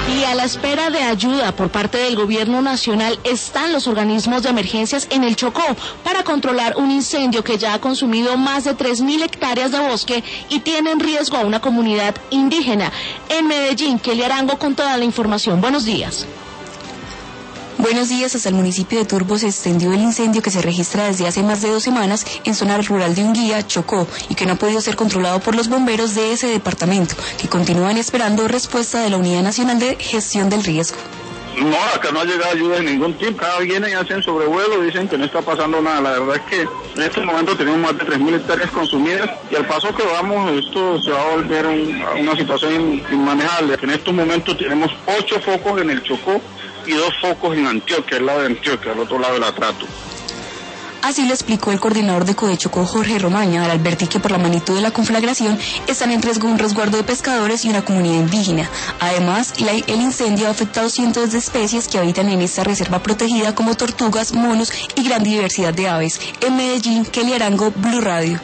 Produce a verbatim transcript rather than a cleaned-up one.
Y a la espera de ayuda por parte del gobierno nacional están los organismos de emergencias en el Chocó para controlar un incendio que ya ha consumido más de tres mil hectáreas de bosque y tiene en riesgo a una comunidad indígena. En Medellín, Kelly Arango con toda la información. Buenos días. Buenos días. Hasta el municipio de Turbo se extendió el incendio que se registra desde hace más de dos semanas en zona rural de Unguía, Chocó, y que no ha podido ser controlado por los bomberos de ese departamento, que continúan esperando respuesta de la Unidad Nacional de Gestión del Riesgo. No, acá no ha llegado ayuda de ningún tipo. Acá vienen y hacen sobrevuelo, dicen que no está pasando nada. La verdad es que en este momento tenemos más de tres mil hectáreas consumidas y al paso que vamos, esto se va a volver un, una situación inmanejable. En estos momentos tenemos ocho focos en el Chocó y dos focos en Antioquia, el lado de Antioquia, al otro lado del Atrato. Así lo explicó el coordinador de Codechocó, Jorge Romaña, al advertir que por la magnitud de la conflagración están en riesgo un resguardo de pescadores y una comunidad indígena. Además, la, el incendio ha afectado cientos de especies que habitan en esta reserva protegida como tortugas, monos y gran diversidad de aves. En Medellín, Kelly Arango, Blue Radio.